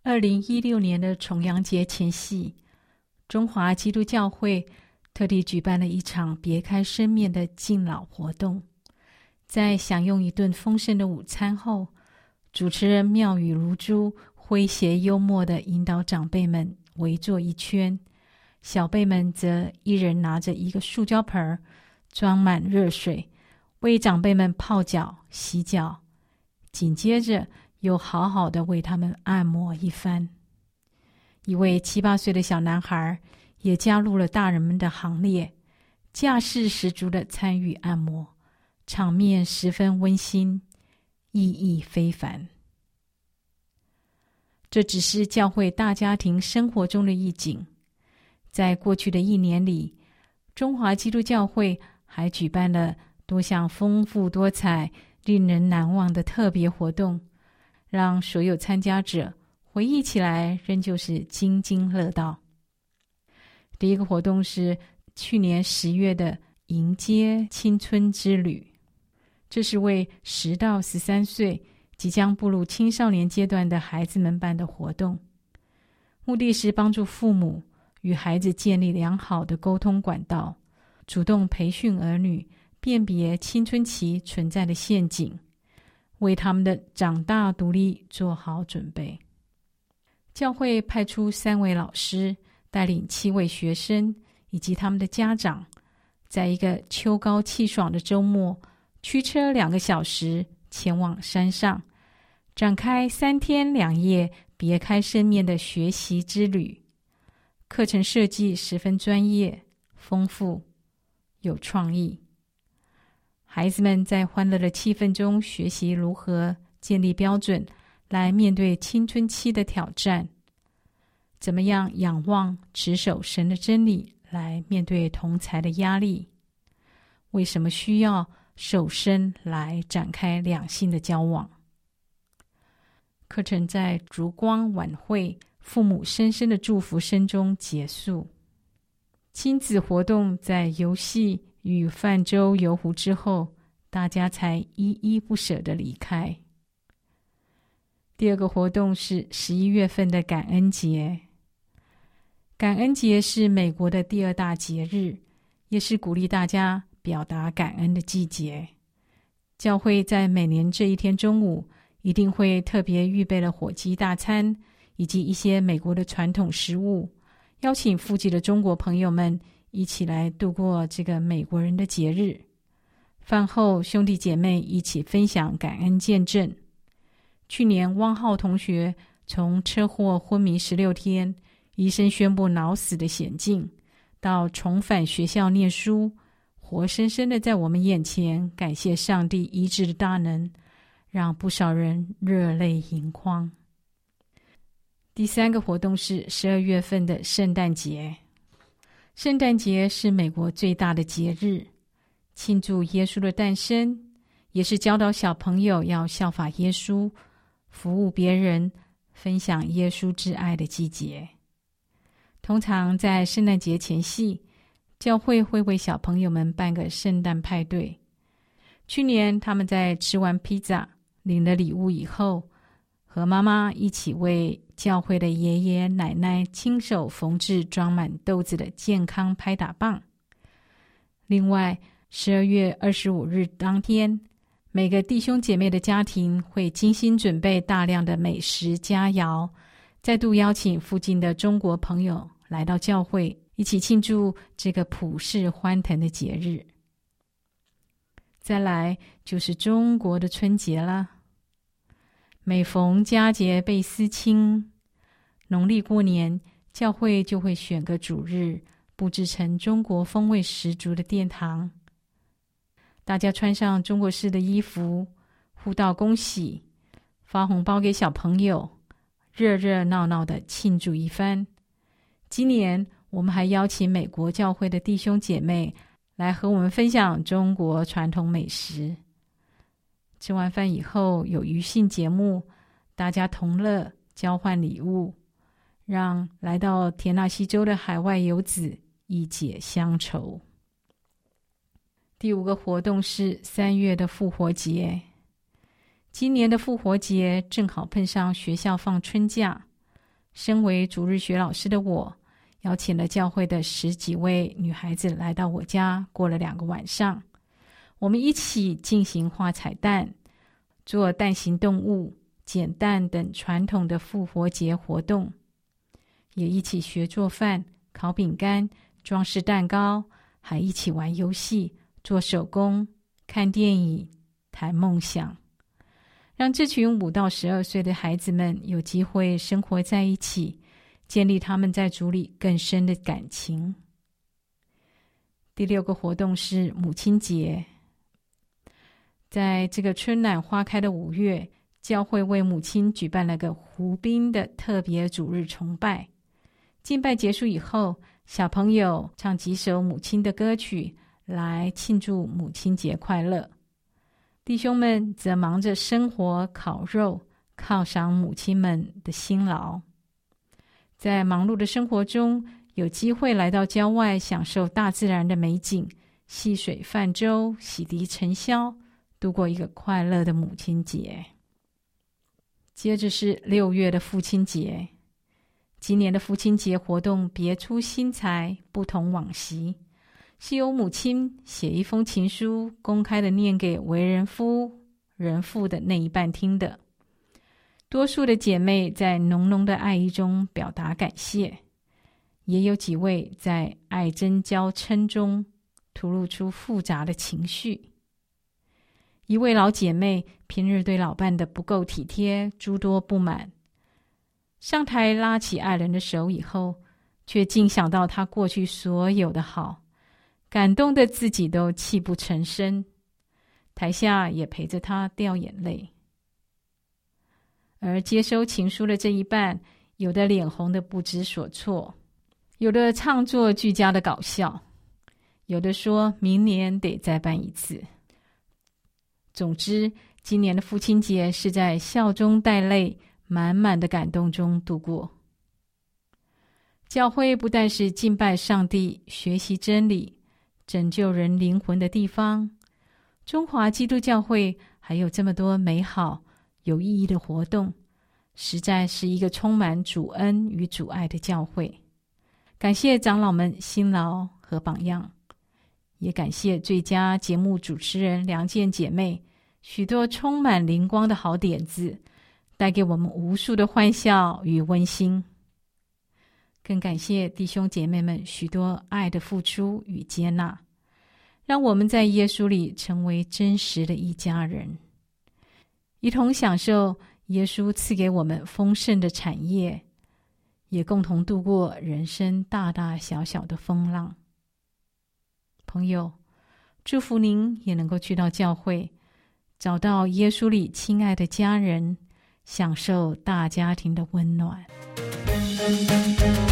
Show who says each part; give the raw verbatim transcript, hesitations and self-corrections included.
Speaker 1: 二零一六年的重阳节前夕，中华基督教会特地举办了一场别开生面的敬老活动。在享用一顿丰盛的午餐后，主持人妙语如珠，诙谐幽默地引导长辈们围坐一圈，小辈们则一人拿着一个塑胶盆，装满热水，为长辈们泡脚洗脚，紧接着又好好的为他们按摩一番。一位七八岁的小男孩也加入了大人们的行列，架势十足的参与按摩，场面十分温馨，意义非凡。这只是教会大家庭生活中的一景。在过去的一年里，中华基督教会还举办了多项丰富多彩、令人难忘的特别活动，让所有参加者回忆起来仍旧是津津乐道。第一个活动是去年十月的迎接青春之旅，这是为十到十三岁即将步入青少年阶段的孩子们办的活动，目的是帮助父母与孩子建立良好的沟通管道，主动培训儿女辨别青春期存在的陷阱，为他们的长大独立做好准备。教会派出三位老师带领七位学生以及他们的家长，在一个秋高气爽的周末，驱车两个小时前往山上，展开三天两夜别开生面的学习之旅。课程设计十分专业、丰富、有创意。孩子们在欢乐的气氛中学习如何建立标准来面对青春期的挑战，怎么样仰望持守神的真理来面对同侪的压力，为什么需要手伸来展开两性的交往。课程在烛光晚会、父母深深的祝福声中结束。亲子活动在游戏与泛舟游湖之后，大家才依依不舍地离开。第二个活动是十一月份的感恩节。感恩节是美国的第二大节日，也是鼓励大家表达感恩的季节。教会在每年这一天中午一定会特别预备了火鸡大餐以及一些美国的传统食物，邀请附近的中国朋友们一起来度过这个美国人的节日。饭后兄弟姐妹一起分享感恩见证。去年汪浩同学从车祸昏迷十六天，医生宣布脑死的险境，到重返学校念书，活生生的在我们眼前感谢上帝医治的大能，让不少人热泪盈眶。第三个活动是十二月份的圣诞节。圣诞节是美国最大的节日，庆祝耶稣的诞生，也是教导小朋友要效法耶稣，服务别人，分享耶稣之爱的季节。通常在圣诞节前夕，教会会为小朋友们办个圣诞派对。去年他们在吃完披萨领了礼物以后，和妈妈一起为教会的爷爷奶奶亲手缝制装满豆子的健康拍打棒。另外十二月二十五日当天，每个弟兄姐妹的家庭会精心准备大量的美食佳肴，再度邀请附近的中国朋友来到教会，一起庆祝这个普世欢腾的节日。再来就是中国的春节了。每逢佳节倍思亲，农历过年，教会就会选个主日，布置成中国风味十足的殿堂。大家穿上中国式的衣服，互道恭喜，发红包给小朋友，热热闹闹的庆祝一番。今年我们还邀请美国教会的弟兄姐妹来和我们分享中国传统美食。吃完饭以后有余兴节目，大家同乐，交换礼物，让来到田纳西州的海外游子一解乡愁。第五个活动是三月的复活节。今年的复活节正好碰上学校放春假， 身为主日学老师的我，邀请了教会的十几位女孩子来到我家，过了两个晚上。我们一起进行画彩蛋、做蛋形动物、捡蛋等传统的复活节活动，也一起学做饭、烤饼干、装饰蛋糕，还一起玩游戏、做手工、看电影、谈梦想，让这群五到十二岁的孩子们有机会生活在一起，建立他们在主里更深的感情。第六个活动是母亲节。在这个春暖花开的五月，教会为母亲举办了个湖滨的特别主日崇拜。敬拜结束以后，小朋友唱几首母亲的歌曲来庆祝母亲节快乐。弟兄们则忙着生火烤肉，犒赏母亲们的辛劳。在忙碌的生活中，有机会来到郊外享受大自然的美景，戏水泛舟，洗涤尘嚣，度过一个快乐的母亲节。接着是六月的父亲节。今年的父亲节活动别出心裁，不同往昔，是由母亲写一封情书，公开的念给为人夫人妇的那一半听的。多数的姐妹在浓浓的爱意中表达感谢，也有几位在爱憎交嗔中吐露出复杂的情绪。一位老姐妹平日对老伴的不够体贴诸多不满，上台拉起爱人的手以后，却竟想到他过去所有的好，感动的自己都泣不成声，台下也陪着他掉眼泪。而接收情书的这一半，有的脸红的不知所措，有的唱作俱佳的搞笑，有的说明年得再办一次。总之，今年的父亲节是在笑中带泪、满满的感动中度过。教会不但是敬拜上帝、学习真理、拯救人灵魂的地方，中华基督教会还有这么多美好有意义的活动，实在是一个充满主恩与主爱的教会。感谢长老们辛劳和榜样，也感谢最佳节目主持人梁健姐妹许多充满灵光的好点子，带给我们无数的欢笑与温馨。更感谢弟兄姐妹们许多爱的付出与接纳，让我们在耶稣里成为真实的一家人，一同享受耶稣赐给我们丰盛的产业，也共同度过人生大大小小的风浪。朋友，祝福您也能够去到教会，找到耶稣里亲爱的家人，享受大家庭的温暖。